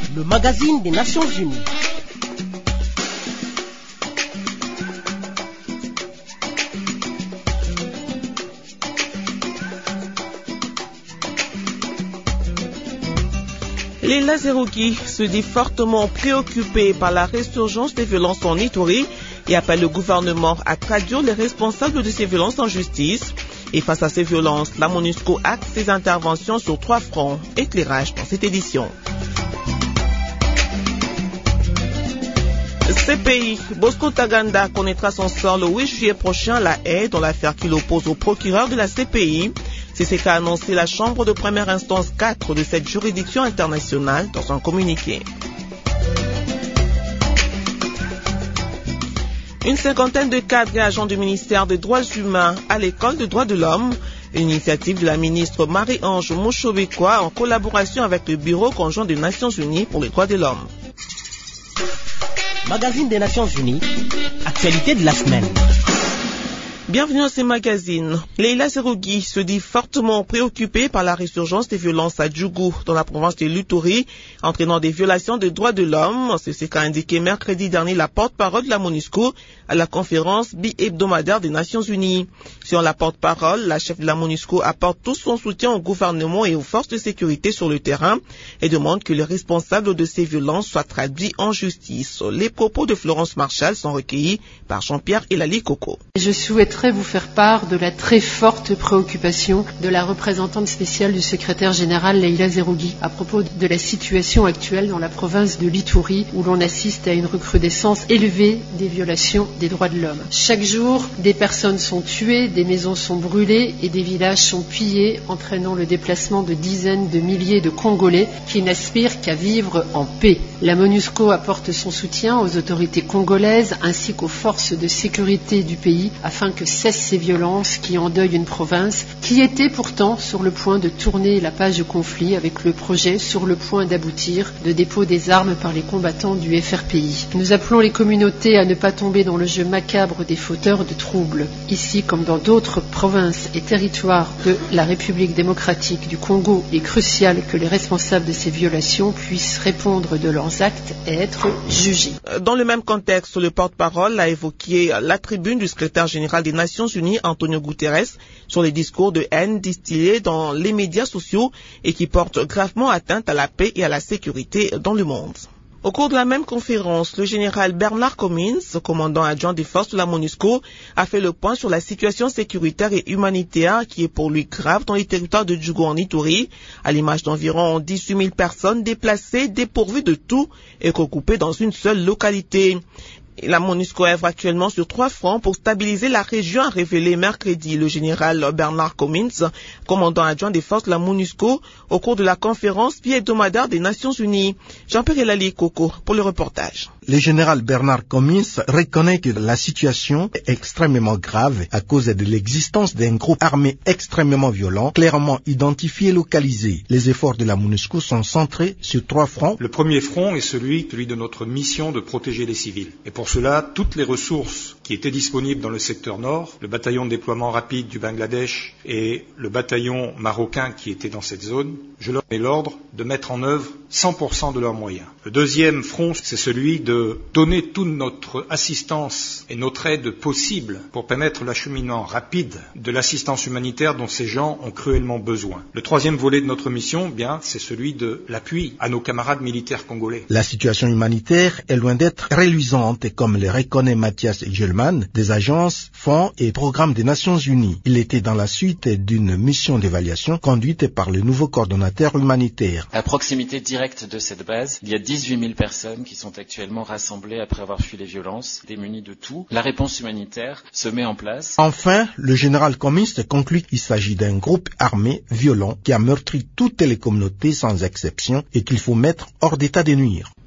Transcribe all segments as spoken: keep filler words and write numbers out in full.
le magazine des Nations Unies. Leila Zerougui se dit fortement préoccupée par la résurgence des violences en Ituri et appelle le gouvernement à traduire les responsables de ces violences en justice. Et face à ces violences, la MONUSCO axe ses interventions sur trois fronts. Éclairage dans cette édition. C P I, Bosco Ntaganda connaîtra son sort le huit juillet prochain à La Haye dans l'affaire qui l'oppose au procureur de la C P I. C'est ce qu'a annoncé la Chambre de première instance quatre de cette juridiction internationale dans un communiqué. Une cinquantaine de cadres et agents du ministère des Droits humains à l'école des droits de l'homme, une initiative de la ministre Marie-Ange Mouchobekwa en collaboration avec le Bureau conjoint des Nations Unies pour les droits de l'homme. Magazine des Nations Unies, actualité de la semaine. Bienvenue à ces magazines. Leila Zerougui se dit fortement préoccupée par la résurgence des violences à Djougou, dans la province de l'Ituri, entraînant des violations des droits de l'homme. C'est ce qu'a indiqué mercredi dernier la porte-parole de la MONUSCO à la conférence bi-hebdomadaire des Nations Unies. Selon la porte-parole, la chef de la MONUSCO apporte tout son soutien au gouvernement et aux forces de sécurité sur le terrain et demande que les responsables de ces violences soient traduits en justice. Les propos de Florence Marchal sont recueillis par Jean-Pierre Elali Coco. Je souhaite vous faire part de la très forte préoccupation de la représentante spéciale du secrétaire général Leila Zerougui à propos de la situation actuelle dans la province de l'Ituri où l'on assiste à une recrudescence élevée des violations des droits de l'homme. Chaque jour, des personnes sont tuées, des maisons sont brûlées et des villages sont pillés, entraînant le déplacement de dizaines de milliers de Congolais qui n'aspirent qu'à vivre en paix. La MONUSCO apporte son soutien aux autorités congolaises ainsi qu'aux forces de sécurité du pays afin que cessent ces violences qui endeuillent une province qui était pourtant sur le point de tourner la page du conflit avec le projet sur le point d'aboutir de dépôt des armes par les combattants du F R P I. Nous appelons les communautés à ne pas tomber dans le jeu macabre des fauteurs de troubles. Ici, comme dans d'autres provinces et territoires de la République démocratique du Congo, il est crucial que les responsables de ces violations puissent répondre de leurs actes et être jugés. Dans le même contexte, le porte-parole a évoqué la tribune du secrétaire général des Nations Unies, Antonio Guterres, sur les discours de haine distillés dans les médias sociaux et qui portent gravement atteinte à la paix et à la sécurité dans le monde. Au cours de la même conférence, le général Bernard Commins, commandant adjoint des forces de la MONUSCO, a fait le point sur la situation sécuritaire et humanitaire qui est pour lui grave dans les territoires de Djougou en Ituri, à l'image d'environ dix-huit mille personnes déplacées, dépourvues de tout et regroupées dans une seule localité. La MONUSCO œuvre actuellement sur trois fronts pour stabiliser la région, a révélé mercredi le général Bernard Commins, commandant adjoint des forces de la MONUSCO, au cours de la conférence bi-hebdomadaire des Nations Unies. Jean-Pierre Elali Coco pour le reportage. Le général Bernard Commins reconnaît que la situation est extrêmement grave à cause de l'existence d'un groupe armé extrêmement violent, clairement identifié et localisé. Les efforts de la MONUSCO sont centrés sur trois fronts. Le premier front est celui, celui de notre mission de protéger les civils. Et pour cela, toutes les ressources qui étaient disponibles dans le secteur nord, le bataillon de déploiement rapide du Bangladesh et le bataillon marocain qui était dans cette zone, je leur ai l'ordre de mettre en œuvre cent pour cent de leurs moyens. Le deuxième front, c'est celui de donner toute notre assistance et notre aide possible pour permettre l'acheminement rapide de l'assistance humanitaire dont ces gens ont cruellement besoin. Le troisième volet de notre mission, bien, c'est celui de l'appui à nos camarades militaires congolais. La situation humanitaire est loin d'être reluisante, comme le reconnaît Mathias Gelman, des agences, fonds et programmes des Nations Unies. Il était dans la suite d'une mission d'évaluation conduite par le nouveau coordonnateur humanitaire. À proximité directe de cette base, il y a dix-huit mille personnes qui sont actuellement rassemblées après avoir fui les violences, démunies de tout. La réponse humanitaire se met en place. Enfin, le général Commins conclut qu'il s'agit d'un groupe armé violent qui a meurtri toutes les communautés sans exception et qu'il faut mettre hors d'état de nuire.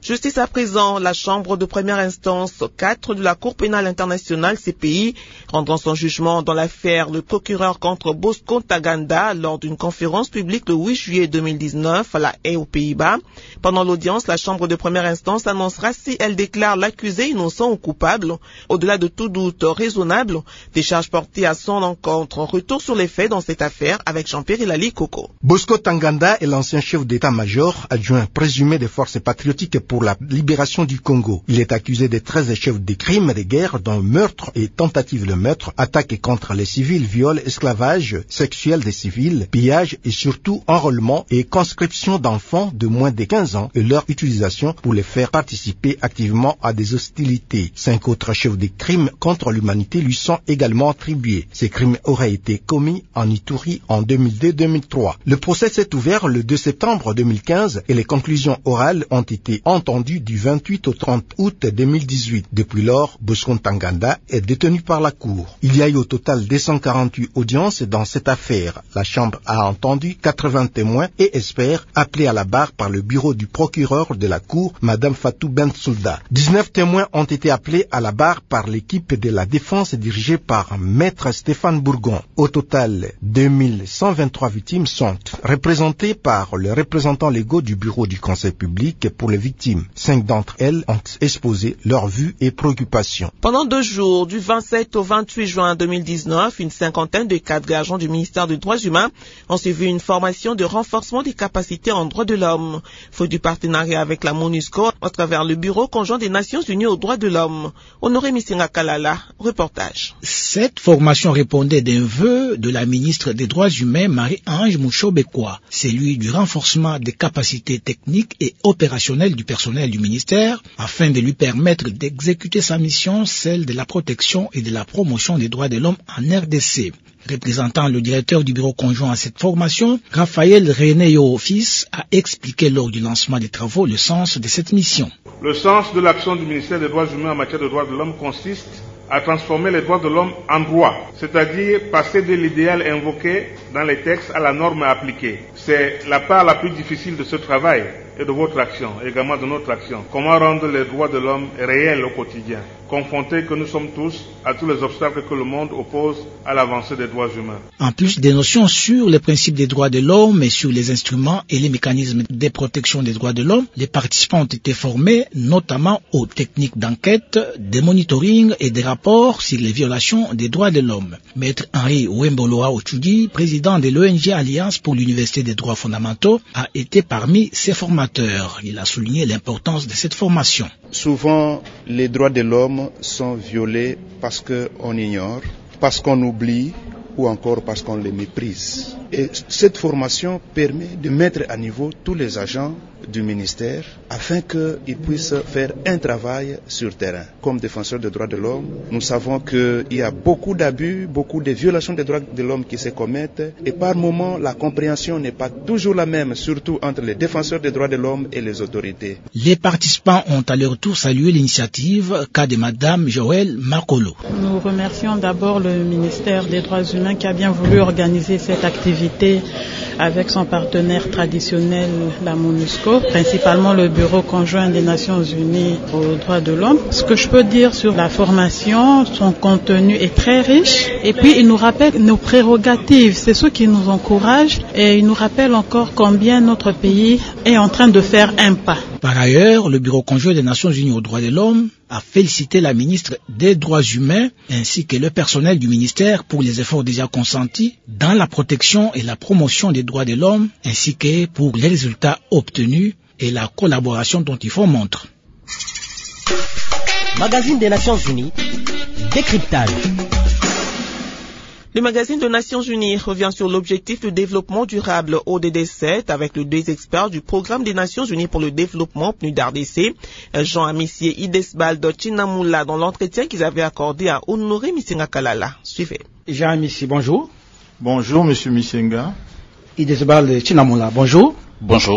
Justice à présent, la Chambre de première instance quatre de la Cour pénale internationale C P I rendant son jugement dans l'affaire le procureur contre Bosco Ntaganda lors d'une conférence publique le huit juillet deux mille dix-neuf à La Haye aux Pays-Bas. Pendant l'audience, la Chambre de première instance annoncera si elle déclare l'accusé innocent ou coupable. Au-delà de tout doute raisonnable, des charges portées à son encontre. Retour sur les faits dans cette affaire avec Jean-Pierre Ilali Coco. Bosco Ntaganda est l'ancien chef d'état-major adjoint présumé des forces patriotiques pour la libération du Congo. Il est accusé de treize chefs de crimes de guerre dont meurtre et tentative de meurtre, attaques contre les civils, viol, esclavage sexuel des civils, pillage et surtout enrôlement et conscription d'enfants de moins de quinze ans et leur utilisation pour les faire participer activement à des hostilités. Cinq autres chefs de crimes contre l'humanité lui sont également attribués. Ces crimes auraient été commis en Ituri en deux mille deux deux mille trois. Le procès s'est ouvert le deux septembre deux mille quinze et les conclusions orales ont été entendu du vingt-huit au trente août deux mille dix-huit. Depuis lors, Bosco Ntaganda est détenu par la Cour. Il y a eu au total deux cent quarante-huit audiences dans cette affaire. La Chambre a entendu quatre-vingts témoins et experts appelés à la barre par le bureau du procureur de la Cour, Madame Fatou Bensouda. dix-neuf témoins ont été appelés à la barre par l'équipe de la défense dirigée par Maître Stéphane Bourgon. Au total, deux mille cent vingt-trois victimes sont représentées par les représentants légaux du bureau du Conseil public pour les victimes. Cinq d'entre elles ont exposé leurs vues et préoccupations. Pendant deux jours, du vingt-sept au vingt-huit juin deux mille dix-neuf, une cinquantaine de cadres agents du ministère des Droits humains ont suivi une formation de renforcement des capacités en droits de l'homme. Faute du partenariat avec la MONUSCO à travers le Bureau conjoint des Nations Unies aux droits de l'homme. Honoré Missinga Kalala, reportage. Cette formation répondait d'un vœu de la ministre des Droits humains, Marie-Ange Mouchobekwa, celui du renforcement des capacités techniques et opérationnelles du personnel du ministère, afin de lui permettre d'exécuter sa mission, celle de la protection et de la promotion des droits de l'homme en R D C. Représentant le directeur du bureau conjoint à cette formation, Raphaël Renéo Fils a expliqué lors du lancement des travaux le sens de cette mission. Le sens de l'action du ministère des Droits humains en matière de droits de l'homme consiste à transformer les droits de l'homme en droits, c'est-à-dire passer de l'idéal invoqué dans les textes à la norme appliquée. C'est la part la plus difficile de ce travail et de votre action, également de notre action. Comment rendre les droits de l'homme réels au quotidien, confrontés que nous sommes tous à tous les obstacles que le monde oppose à l'avancée des droits humains. En plus des notions sur les principes des droits de l'homme et sur les instruments et les mécanismes de protection des droits de l'homme, les participants ont été formés notamment aux techniques d'enquête, de monitoring et des rapports sur les violations des droits de l'homme. Maître Henri Wemboloa Ochudi, président de l'O N G Alliance pour l'Université des droits fondamentaux, a été parmi ces formateurs. Il a souligné l'importance de cette formation. Souvent, les droits de l'homme sont violés parce qu'on ignore, parce qu'on oublie ou encore parce qu'on les méprise. Et cette formation permet de mettre à niveau tous les agents du ministère afin qu'ils puissent faire un travail sur terrain. Comme défenseurs des droits de l'homme, nous savons qu'il y a beaucoup d'abus, beaucoup de violations des droits de l'homme qui se commettent et par moments la compréhension n'est pas toujours la même, surtout entre les défenseurs des droits de l'homme et les autorités. Les participants ont à leur tour salué l'initiative qu'a de Madame Joëlle Makolo. Nous remercions d'abord le ministère des Droits humains qui a bien voulu organiser cette activité avec son partenaire traditionnel, la MONUSCO, principalement le Bureau conjoint des Nations Unies aux droits de l'homme. Ce que je peux dire sur la formation, son contenu est très riche et puis il nous rappelle nos prérogatives, c'est ce qui nous encourage et il nous rappelle encore combien notre pays est en train de faire un pas. Par ailleurs, le Bureau conjoint des Nations Unies aux droits de l'homme a félicité la ministre des Droits humains ainsi que le personnel du ministère pour les efforts déjà consentis dans la protection et la promotion des droits de l'homme ainsi que pour les résultats obtenus et la collaboration dont ils font montre. Magazine des Nations Unies, décryptage. Le magazine des Nations Unies revient sur l'objectif de développement durable O D D sept avec les deux experts du programme des Nations Unies pour le développement P N U D R D C, Jean Amissier Idesbaldo Chinamula, dans l'entretien qu'ils avaient accordé à Honoré Missinga Kalala. Suivez. Jean Amissier, bonjour. Bonjour, monsieur Missinga. Idesbaldo Chinamula, bonjour. Bonjour.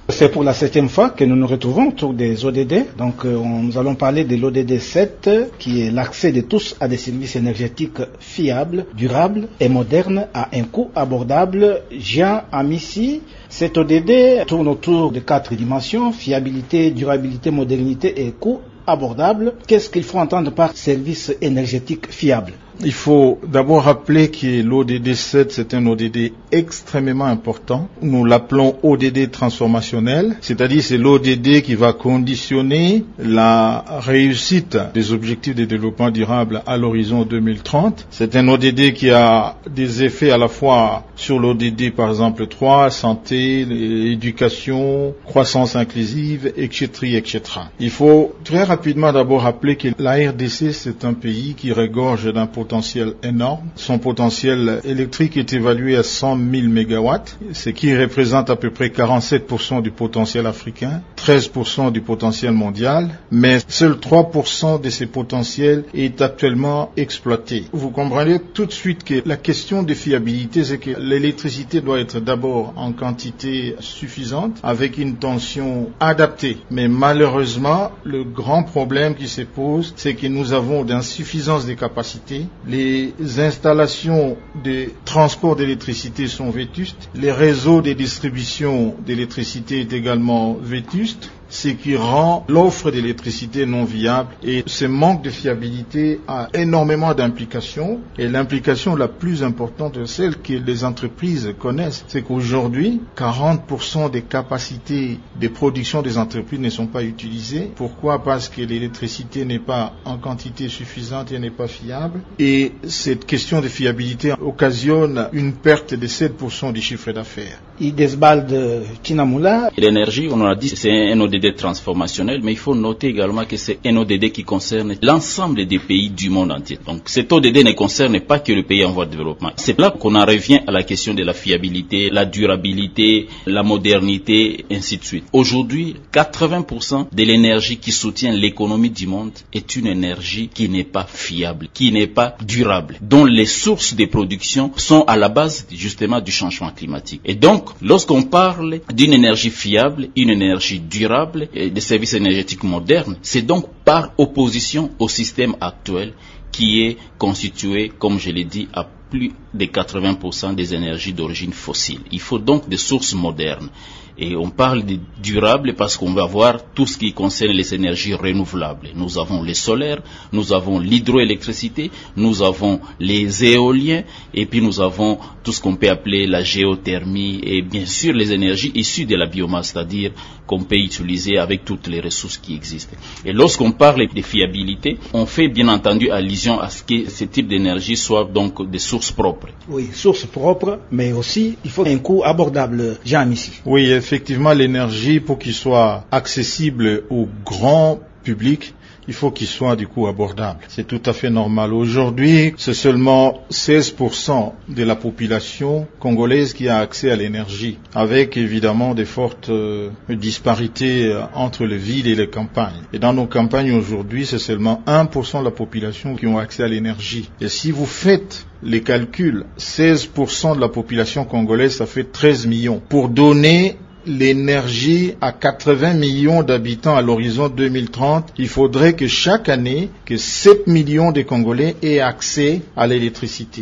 C'est pour la septième fois que nous nous retrouvons autour des O D D. Donc euh, nous allons parler de l'O D D sept, qui est l'accès de tous à des services énergétiques fiables, durables et modernes à un coût abordable. Jean Amissi, cet O D D tourne autour de quatre dimensions: fiabilité, durabilité, modernité et coût abordable. Qu'est-ce qu'il faut entendre par service énergétique fiable? Il faut d'abord rappeler que l'O D D sept, c'est un O D D extrêmement important. Nous l'appelons O D D transformationnel, c'est-à-dire c'est l'O D D qui va conditionner la réussite des objectifs de développement durable à l'horizon deux mille trente. C'est un O D D qui a des effets à la fois sur l'O D D, par exemple, trois, santé, éducation, croissance inclusive, et cetera, et cetera. Il faut très rapidement d'abord rappeler que la R D C, c'est un pays qui regorge d'un potentiel énorme. Son potentiel électrique est évalué à cent mille mégawatts, ce qui représente à peu près quarante-sept pour cent du potentiel africain, treize pour cent du potentiel mondial, mais seul trois pour cent de ces potentiels est actuellement exploité. Vous comprenez tout de suite que la question de fiabilité, c'est que l'électricité doit être d'abord en quantité suffisante, avec une tension adaptée. Mais malheureusement, le grand problème qui se pose, c'est que nous avons d'insuffisance des capacités. Les installations de transport d'électricité sont vétustes. Les réseaux de distribution d'électricité est également vétuste, ce qui rend l'offre d'électricité non viable. Et ce manque de fiabilité a énormément d'implications. Et l'implication la plus importante, celle que les entreprises connaissent, c'est qu'aujourd'hui, quarante pour cent des capacités de production des entreprises ne sont pas utilisées. Pourquoi? Parce que l'électricité n'est pas en quantité suffisante et n'est pas fiable. Et cette question de fiabilité occasionne une perte de sept pour cent du chiffre d'affaires. Idesbald Kinamula. L'énergie, on a dit, c'est un O D D transformationnel, mais il faut noter également que c'est un O D D qui concerne l'ensemble des pays du monde entier. Donc cet O D D ne concerne pas que le pays en voie de développement. C'est là qu'on en revient à la question de la fiabilité, la durabilité, la modernité, ainsi de suite. Aujourd'hui, quatre-vingts pour cent de l'énergie qui soutient l'économie du monde est une énergie qui n'est pas fiable, qui n'est pas durable, dont les sources de production sont à la base justement du changement climatique. Et donc, lorsqu'on parle d'une énergie fiable, une énergie durable et des services énergétiques modernes, c'est donc par opposition au système actuel qui est constitué, comme je l'ai dit, à plus de quatre-vingts pour cent des énergies d'origine fossile. Il faut donc des sources modernes. Et on parle de durable parce qu'on va voir tout ce qui concerne les énergies renouvelables. Nous avons le solaire, nous avons l'hydroélectricité, nous avons les éoliens, et puis nous avons tout ce qu'on peut appeler la géothermie, et bien sûr les énergies issues de la biomasse, c'est-à-dire qu'on peut utiliser avec toutes les ressources qui existent. Et lorsqu'on parle de fiabilité, on fait bien entendu allusion à ce que ce type d'énergie soit donc des sources propres. Oui, sources propres, mais aussi il faut un coût abordable, Jean Amissi. Oui, effectivement, l'énergie, pour qu'il soit accessible au grand public, il faut qu'il soit du coup abordable. C'est tout à fait normal. Aujourd'hui, c'est seulement seize pour cent de la population congolaise qui a accès à l'énergie, avec évidemment des fortes euh, disparités euh, entre les villes et les campagnes. Et dans nos campagnes aujourd'hui, c'est seulement un pour cent de la population qui ont accès à l'énergie. Et si vous faites les calculs, seize pour cent de la population congolaise, ça fait treize millions. Pour donner l'énergie à quatre-vingts millions d'habitants à l'horizon deux mille trente, il faudrait que chaque année, que sept millions de Congolais aient accès à l'électricité.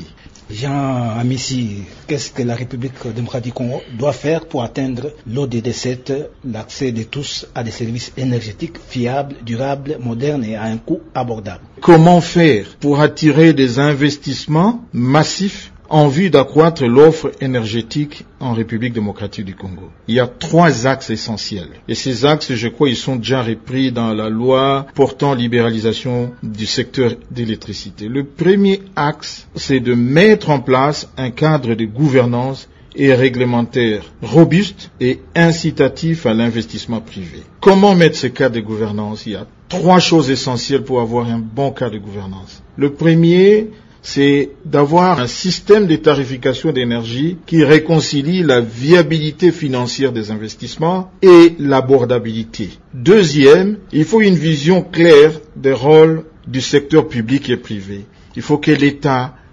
Jean Amissi, qu'est-ce que la République démocratique du Congo doit faire pour atteindre l'O D D sept, l'accès de tous à des services énergétiques fiables, durables, modernes et à un coût abordable? Comment faire pour attirer des investissements massifs en vue d'accroître l'offre énergétique en République démocratique du Congo? Il y a trois axes essentiels. Et ces axes, je crois, ils sont déjà repris dans la loi portant libéralisation du secteur d'électricité. Le premier axe, c'est de mettre en place un cadre de gouvernance et réglementaire robuste et incitatif à l'investissement privé. Comment mettre ce cadre de gouvernance? Il y a trois choses essentielles pour avoir un bon cadre de gouvernance. Le premier, c'est d'avoir un système de tarification d'énergie qui réconcilie la viabilité financière des investissements et l'abordabilité. Deuxième, il faut une vision claire des rôles du secteur public et privé. Il faut que l'État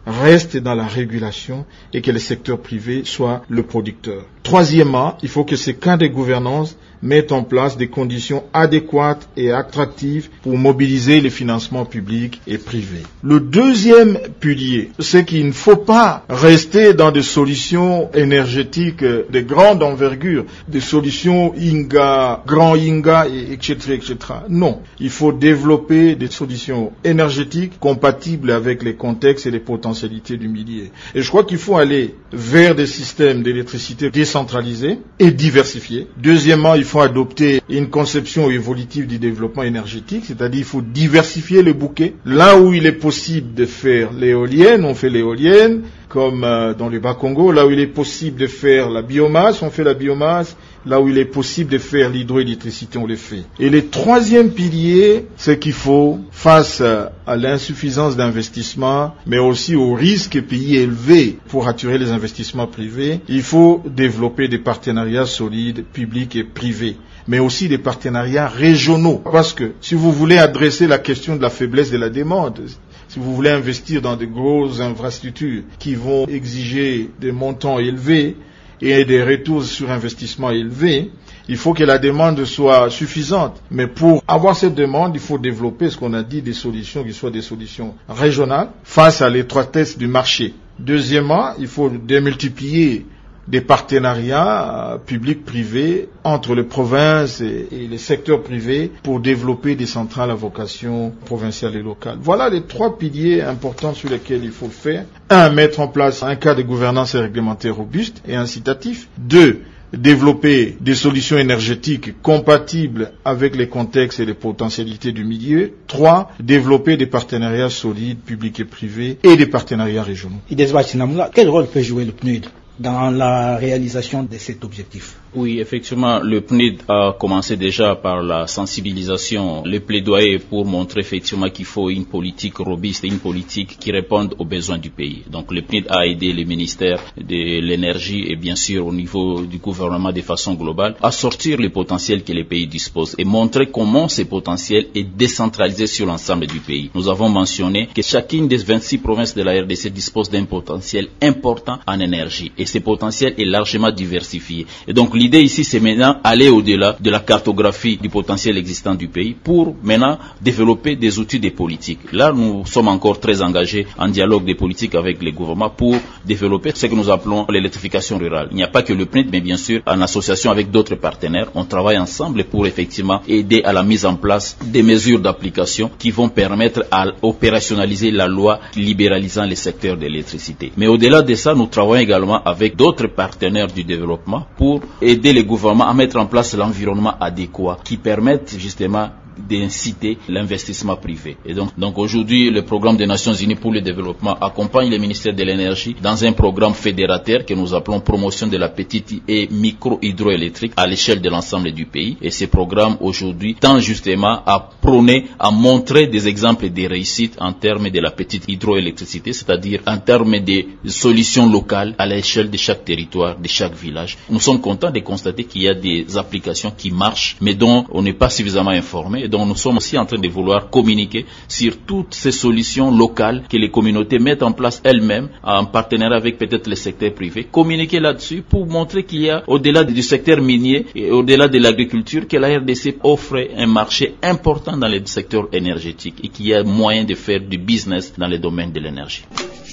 reste dans la régulation et que le secteur privé soit le producteur. Troisièmement, il faut que ces cadres de gouvernance mettent en place des conditions adéquates et attractives pour mobiliser les financements publics et privés. Le deuxième pilier, c'est qu'il ne faut pas rester dans des solutions énergétiques de grande envergure, des solutions Inga, grand Inga, et cetera, et cetera. Non, il faut développer des solutions énergétiques compatibles avec les contextes et les potentialités du milieu. Et je crois qu'il faut aller vers des systèmes d'électricité décentralisés et diversifiés. Deuxièmement, il faut adopter une conception évolutive du développement énergétique, c'est-à-dire il faut diversifier le bouquet. Là où il est possible de faire l'éolienne, on fait l'éolienne, comme euh, dans le Bas-Congo. Là où il est possible de faire la biomasse, on fait la biomasse. Là où il est possible de faire l'hydroélectricité, on le fait. Et le troisième pilier, c'est qu'il faut, face à l'insuffisance d'investissement, mais aussi au risque pays élevé pour attirer les investissements privés, il faut développer des partenariats solides, publics et privés, mais aussi des partenariats régionaux. Parce que si vous voulez adresser la question de la faiblesse de la demande, si vous voulez investir dans de grosses infrastructures qui vont exiger des montants élevés, et des retours sur investissement élevés, il faut que la demande soit suffisante. Mais pour avoir cette demande, il faut développer ce qu'on a dit, des solutions qui soient des solutions régionales face à l'étroitesse du marché. Deuxièmement, il faut démultiplier des partenariats publics-privés entre les provinces et, et les secteurs privés pour développer des centrales à vocation provinciale et locale. Voilà les trois piliers importants sur lesquels il faut le faire. Un, mettre en place un cadre de gouvernance et réglementaire robuste et incitatif. Deux, développer des solutions énergétiques compatibles avec les contextes et les potentialités du milieu. Trois, développer des partenariats solides, publics et privés, et des partenariats régionaux. Quel rôle peut jouer le P N U D dans la réalisation de cet objectif? Oui, effectivement, le P N U D a commencé déjà par la sensibilisation, le plaidoyer pour montrer effectivement qu'il faut une politique robuste et une politique qui réponde aux besoins du pays. Donc le P N U D a aidé les ministères de l'énergie et bien sûr au niveau du gouvernement de façon globale à sortir les potentiels que les pays disposent et montrer comment ces potentiels est décentralisé sur l'ensemble du pays. Nous avons mentionné que chacune des vingt-six provinces de la R D C dispose d'un potentiel important en énergie et ce potentiel est largement diversifié. Et donc l'idée ici, c'est maintenant aller au-delà de la cartographie du potentiel existant du pays pour maintenant développer des outils de politique. Là, nous sommes encore très engagés en dialogue des politiques avec les gouvernements pour développer ce que nous appelons l'électrification rurale. Il n'y a pas que le P N U D, mais bien sûr, en association avec d'autres partenaires, on travaille ensemble pour effectivement aider à la mise en place des mesures d'application qui vont permettre à opérationnaliser la loi libéralisant les secteurs de l'électricité. Mais au-delà de ça, nous travaillons également avec d'autres partenaires du développement pour aider les gouvernements à mettre en place l'environnement adéquat qui permette justement d'inciter l'investissement privé. Et donc, donc aujourd'hui, le programme des Nations Unies pour le développement accompagne le ministère de l'énergie dans un programme fédérateur que nous appelons promotion de la petite et micro-hydroélectrique à l'échelle de l'ensemble du pays. Et ce programme aujourd'hui tend justement à prôner, à montrer des exemples de réussite en termes de la petite hydroélectricité, c'est-à-dire en termes de solutions locales à l'échelle de chaque territoire, de chaque village. Nous sommes contents de constater qu'il y a des applications qui marchent, mais dont on n'est pas suffisamment informé. Et donc nous sommes aussi en train de vouloir communiquer sur toutes ces solutions locales que les communautés mettent en place elles-mêmes en partenariat avec peut-être le secteur privé. Communiquer là-dessus pour montrer qu'il y a au-delà du secteur minier et au-delà de l'agriculture que la R D C offre un marché important dans le secteur énergétique et qu'il y a moyen de faire du business dans le domaine de l'énergie.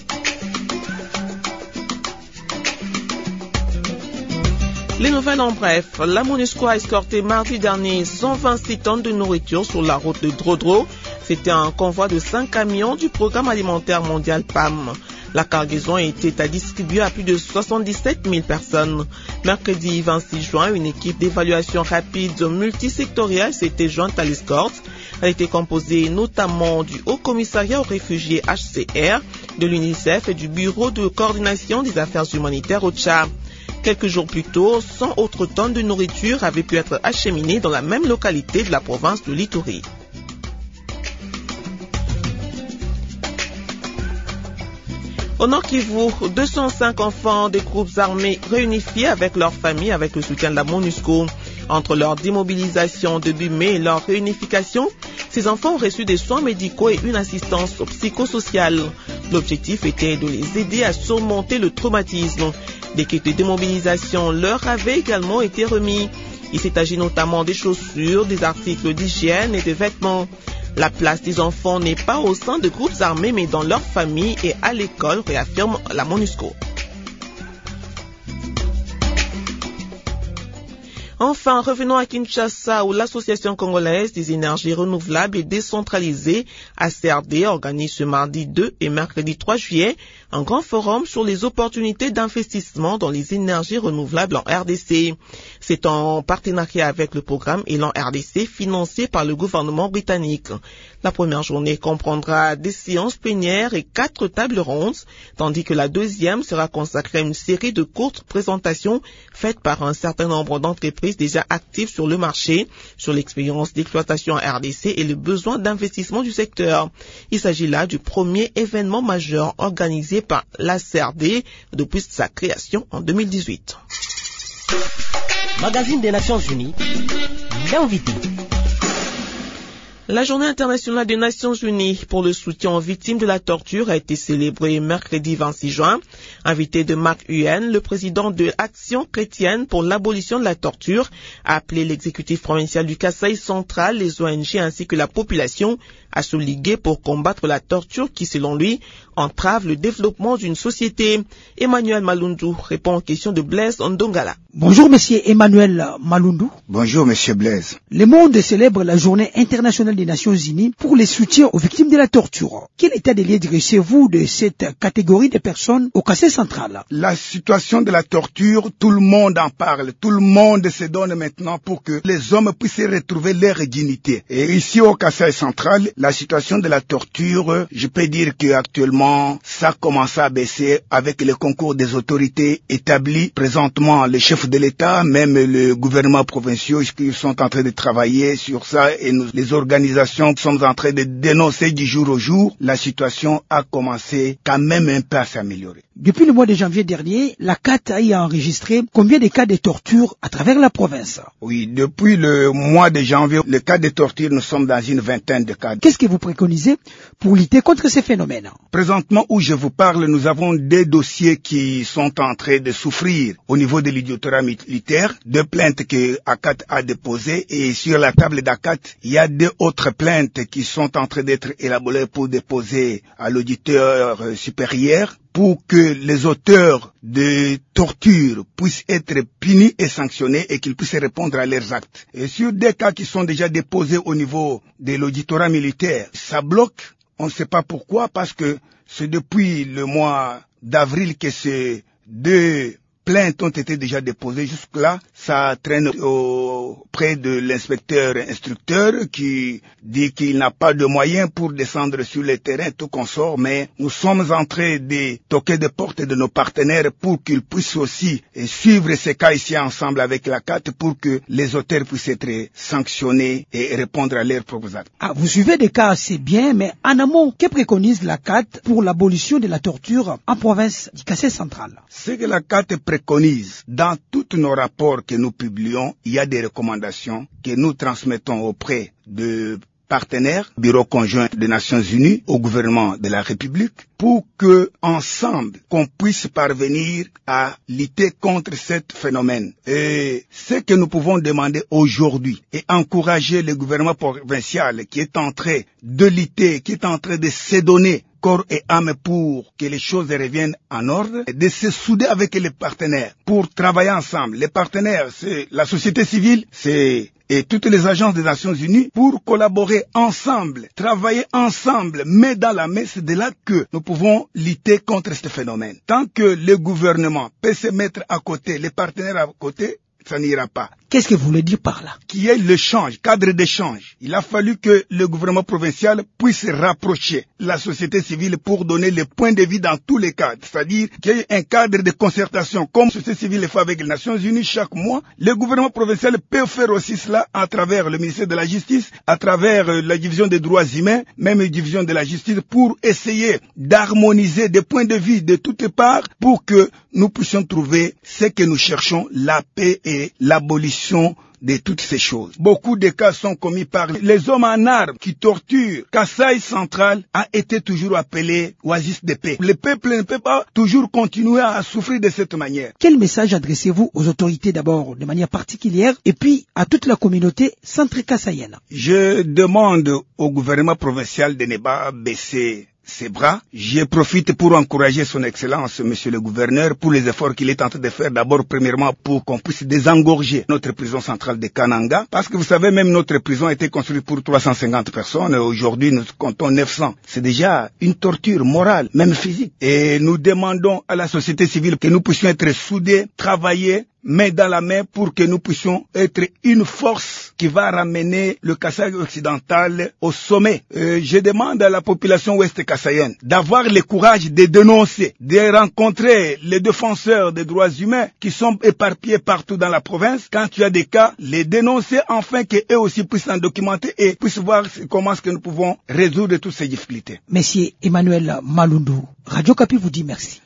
Les nouvelles en bref. La MONUSCO a escorté mardi dernier cent vingt-six tonnes de nourriture sur la route de Drodro. C'était un convoi de cinq camions du Programme alimentaire mondial P A M. La cargaison était à distribuer à plus de soixante-dix-sept mille personnes. Mercredi vingt-six juin, une équipe d'évaluation rapide multisectorielle s'était jointe à l'escorte. Elle était composée notamment du Haut Commissariat aux réfugiés H C R, de l'UNICEF et du Bureau de coordination des affaires humanitaires au Tchad. Quelques jours plus tôt, cent autres tonnes de nourriture avaient pu être acheminées dans la même localité de la province de l'Ituri. Au Nord Kivu, deux cent cinq enfants des groupes armés réunifiés avec leurs familles avec le soutien de la MONUSCO. Entre leur démobilisation début mai et leur réunification, ces enfants ont reçu des soins médicaux et une assistance psychosociale. L'objectif était de les aider à surmonter le traumatisme. Des kits de démobilisation leur avaient également été remis. Il s'est agi notamment des chaussures, des articles d'hygiène et des vêtements. La place des enfants n'est pas au sein de groupes armés mais dans leur famille et à l'école, réaffirme la MONUSCO. Enfin, revenons à Kinshasa où l'Association congolaise des énergies renouvelables et décentralisées, A C R D, organise ce mardi deux et mercredi trois juillet un grand forum sur les opportunités d'investissement dans les énergies renouvelables en R D C. C'est en partenariat avec le programme Élan R D C financé par le gouvernement britannique. La première journée comprendra des séances plénières et quatre tables rondes, tandis que la deuxième sera consacrée à une série de courtes présentations faites par un certain nombre d'entreprises déjà actives sur le marché, sur l'expérience d'exploitation en R D C et le besoin d'investissement du secteur. Il s'agit là du premier événement majeur organisé par l'A C R D depuis sa création en deux mille dix-huit. Magazine des Nations Unies, l'invité. La journée internationale des Nations Unies pour le soutien aux victimes de la torture a été célébrée mercredi vingt-six juin. Invité de Marc Huyen, le président de Action chrétienne pour l'abolition de la torture, a appelé l'exécutif provincial du Kasaï central, les O N G ainsi que la population à se liguer pour combattre la torture qui, selon lui, entrave le développement d'une société. Emmanuel Malundu répond aux questions de Blaise Ndongala. Bonjour monsieur Emmanuel Malundu. Bonjour monsieur Blaise. Le monde célèbre la journée internationale des Nations Unies pour le soutien aux victimes de la torture. Quel état des lieux dressez-vous de cette catégorie de personnes au Kasaï central? La situation de la torture, tout le monde en parle. Tout le monde se donne maintenant pour que les hommes puissent retrouver leur dignité. Et ici au Kasaï central, la situation de la torture, je peux dire qu'actuellement, ça commence à baisser avec le concours des autorités établies. Présentement, les chefs de l'État, même le gouvernement provincial, qui sont en train de travailler sur ça et nous, les organisations qui sont en train de dénoncer du jour au jour, la situation a commencé quand même un peu à s'améliorer. Depuis le mois de janvier dernier, la C A T a enregistré combien de cas de torture à travers la province? Oui, depuis le mois de janvier, le cas de torture, nous sommes dans une vingtaine de cas. Qu'est-ce que vous préconisez pour lutter contre ces phénomènes? Présentement, où je vous parle, nous avons des dossiers qui sont en train de souffrir au niveau de l'auditorat militaire, deux plaintes que A C A T a déposées, et sur la table d'A C A T, il y a deux autres plaintes qui sont en train d'être élaborées pour déposer à l'auditeur supérieur, pour que les auteurs de torture puissent être punis et sanctionnés et qu'ils puissent répondre à leurs actes. Et sur des cas qui sont déjà déposés au niveau de l'auditorat militaire, ça bloque. On ne sait pas pourquoi, parce que c'est depuis le mois d'avril que ces deux plaintes ont été déjà déposées. Jusque-là, ça traîne auprès de l'inspecteur instructeur qui dit qu'il n'a pas de moyens pour descendre sur le terrain, tout consort, mais nous sommes en train de toquer des portes de nos partenaires pour qu'ils puissent aussi suivre ces cas ici ensemble avec la C A T pour que les auteurs puissent être sanctionnés et répondre à leurs propres actes. Ah, vous suivez des cas assez bien, mais en amont, que préconise la C A T pour l'abolition de la torture en province du Kasaï central? Ce que la C A T préconise, dans tous nos rapports que nous publions, il y a des recommandations que nous transmettons auprès de partenaires, Bureau conjoint des Nations Unies, au gouvernement de la République, pour que, ensemble, qu'on puisse parvenir à lutter contre ce phénomène. Et ce que nous pouvons demander aujourd'hui et encourager le gouvernement provincial qui est en train de lutter, qui est en train de se donner corps et âme pour que les choses reviennent en ordre, de se souder avec les partenaires pour travailler ensemble. Les partenaires, c'est la société civile, c'est et toutes les agences des Nations Unies pour collaborer ensemble, travailler ensemble, mais dans la main, c'est de là que nous pouvons lutter contre ce phénomène. Tant que le gouvernement peut se mettre à côté, les partenaires à côté, ça n'ira pas. Qu'est-ce que vous voulez dire par là? Qu'il y ait l'échange, cadre d'échange. Il a fallu que le gouvernement provincial puisse rapprocher la société civile pour donner le point de vue dans tous les cadres. C'est-à-dire qu'il y ait un cadre de concertation, comme la société civile le fait avec les Nations Unies chaque mois. Le gouvernement provincial peut faire aussi cela à travers le ministère de la Justice, à travers la division des droits humains, même la division de la justice, pour essayer d'harmoniser des points de vue de toutes parts pour que nous puissions trouver ce que nous cherchons, la paix et l'abolition de toutes ces choses. Beaucoup de cas sont commis par les hommes en armes qui torturent. Kasaï central a été toujours appelé oasis de paix. Le peuple ne peut pas toujours continuer à souffrir de cette manière. Quel message adressez-vous aux autorités d'abord de manière particulière et puis à toute la communauté centre-kassaïenne? Je demande au gouvernement provincial de ne pas baisser ses bras. Je profite pour encourager son excellence, monsieur le gouverneur, pour les efforts qu'il est en train de faire, d'abord, premièrement, pour qu'on puisse désengorger notre prison centrale de Kananga, parce que vous savez, même notre prison a été construite pour trois cent cinquante personnes, aujourd'hui nous comptons neuf cents. C'est déjà une torture morale, même physique. Et nous demandons à la société civile que nous puissions être soudés, travailler, main dans la main pour que nous puissions être une force qui va ramener le Kasaï occidental au sommet. Euh, je demande à la population ouest kassaïenne d'avoir le courage de dénoncer, de rencontrer les défenseurs des droits humains qui sont éparpillés partout dans la province. Quand il y a des cas, les dénoncer afin qu'eux aussi puissent en documenter et puissent voir comment est-ce que nous pouvons résoudre toutes ces difficultés. Monsieur Emmanuel Malundou, Radio Kapi vous dit merci.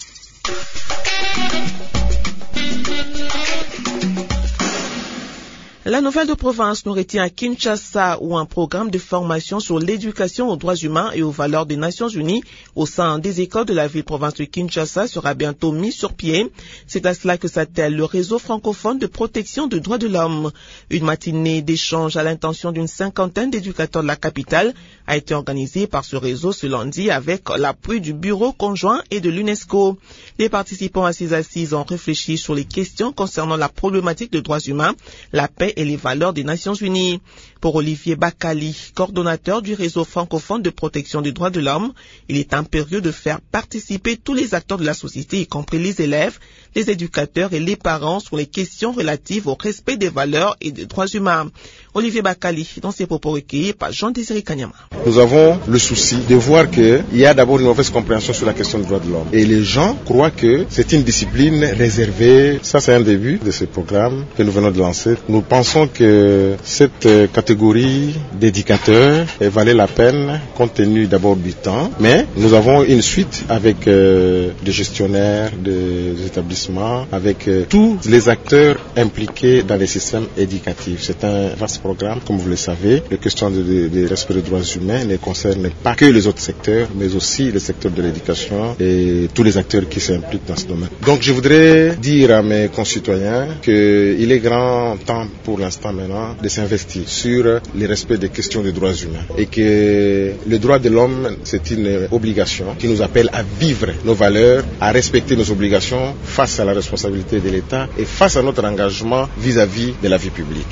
La nouvelle de province nous retient à Kinshasa où un programme de formation sur l'éducation aux droits humains et aux valeurs des Nations Unies au sein des écoles de la ville-province de Kinshasa sera bientôt mis sur pied. C'est à cela que s'attelle le réseau francophone de protection des droits de l'homme. Une matinée d'échange à l'intention d'une cinquantaine d'éducateurs de la capitale a été organisée par ce réseau ce lundi avec l'appui du Bureau conjoint et de l'UNESCO. Les participants à ces assises ont réfléchi sur les questions concernant la problématique des droits humains, la paix et les valeurs des Nations Unies. Pour Olivier Bakali, coordonnateur du réseau francophone de protection des droits de l'homme, il est impérieux de faire participer tous les acteurs de la société, y compris les élèves, les éducateurs et les parents sur les questions relatives au respect des valeurs et des droits humains. Olivier Bakali, dans ses propos recueillis par Jean-Désiré Kanyama. Nous avons le souci de voir qu'il y a d'abord une mauvaise compréhension sur la question des droits de l'homme. Et les gens croient que c'est une discipline réservée. Ça, c'est un début de ce programme que nous venons de lancer. Nous pensons que cette catégorie d'éducateurs valait la peine compte tenu d'abord du temps. Mais nous avons une suite avec euh, des gestionnaires des établissements, avec euh, tous les acteurs impliqués dans les systèmes éducatifs. C'est un vaste programme, comme vous le savez. La question de, de, de respect des droits humains ne concerne pas que les autres secteurs, mais aussi le secteur de l'éducation et tous les acteurs qui s'impliquent dans ce domaine. Donc je voudrais dire à mes concitoyens qu'il est grand temps pour l'instant maintenant de s'investir sur le respect des questions des droits humains et que le droit de l'homme, c'est une obligation qui nous appelle à vivre nos valeurs, à respecter nos obligations face à la responsabilité de l'État et face à notre engagement vis-à-vis de la vie publique.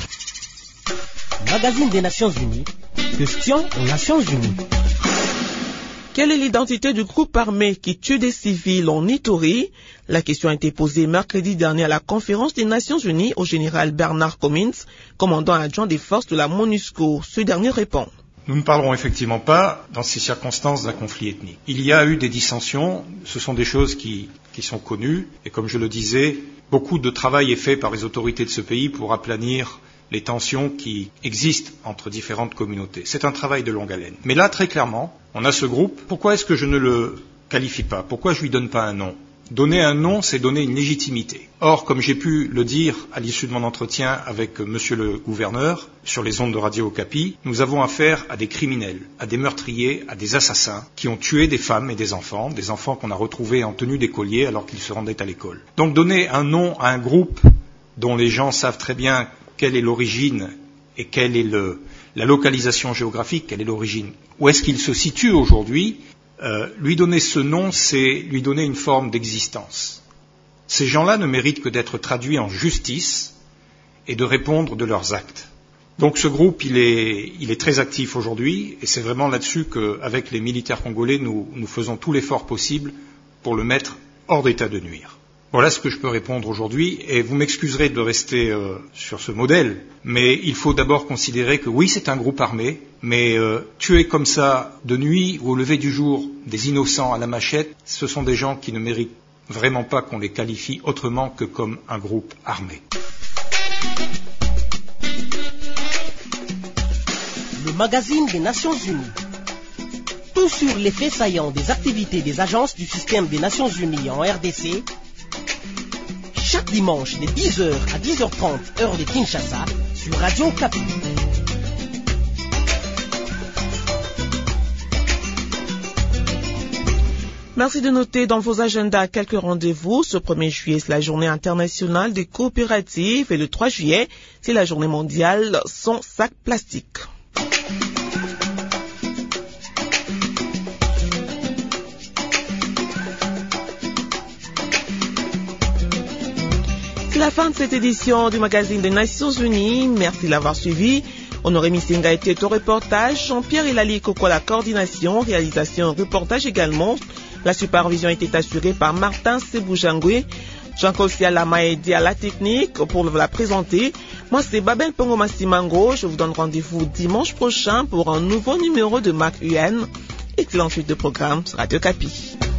Magazine des Nations Unies, question aux Nations Unies. Quelle est l'identité du groupe armé qui tue des civils en Ituri? La question a été posée mercredi dernier à la conférence des Nations Unies au général Bernard Commins, commandant adjoint des forces de la MONUSCO. Ce dernier répond. Nous ne parlerons effectivement pas, dans ces circonstances, d'un conflit ethnique. Il y a eu des dissensions, ce sont des choses qui, qui sont connues, et comme je le disais, beaucoup de travail est fait par les autorités de ce pays pour aplanir les tensions qui existent entre différentes communautés. C'est un travail de longue haleine. Mais là, très clairement, on a ce groupe. Pourquoi est-ce que je ne le qualifie pas? Pourquoi je lui donne pas un nom? Donner un nom, c'est donner une légitimité. Or, comme j'ai pu le dire à l'issue de mon entretien avec monsieur le gouverneur, sur les ondes de Radio Okapi, nous avons affaire à des criminels, à des meurtriers, à des assassins qui ont tué des femmes et des enfants, des enfants qu'on a retrouvés en tenue d'écolier alors qu'ils se rendaient à l'école. Donc donner un nom à un groupe dont les gens savent très bien quelle est l'origine et quelle est le, la localisation géographique, quelle est l'origine, où est-ce qu'il se situe aujourd'hui, euh, lui donner ce nom, c'est lui donner une forme d'existence. Ces gens-là ne méritent que d'être traduits en justice et de répondre de leurs actes. Donc ce groupe, il est, il est très actif aujourd'hui, et c'est vraiment là-dessus qu'avec les militaires congolais, nous, nous faisons tout l'effort possible pour le mettre hors d'état de nuire. Voilà ce que je peux répondre aujourd'hui, et vous m'excuserez de rester euh, sur ce modèle, mais il faut d'abord considérer que oui, c'est un groupe armé, mais euh, tuer comme ça de nuit ou au lever du jour des innocents à la machette, ce sont des gens qui ne méritent vraiment pas qu'on les qualifie autrement que comme un groupe armé. Le magazine des Nations Unies. Tout sur les faits saillants des activités des agences du système des Nations Unies en R D C, chaque dimanche de dix heures à dix heures trente, heure de Kinshasa, sur Radio Okapi. Merci de noter dans vos agendas quelques rendez-vous. Ce premier juillet, c'est la journée internationale des coopératives et le trois juillet, c'est la journée mondiale sans sac plastique. C'est la fin de cette édition du magazine des Nations Unies. Merci de l'avoir suivi. Honoré Missinga était au reportage, Jean-Pierre Elali Koko la coordination, réalisation reportage également. La supervision était assurée par Martin Seboujangwe. Jean-Claude Sialama a aidé à la technique pour la présenter. Moi, c'est Babel Pongo Massimango. Je vous donne rendez-vous dimanche prochain pour un nouveau numéro de Mac U N. Excellente suite de programme sur Radio Okapi.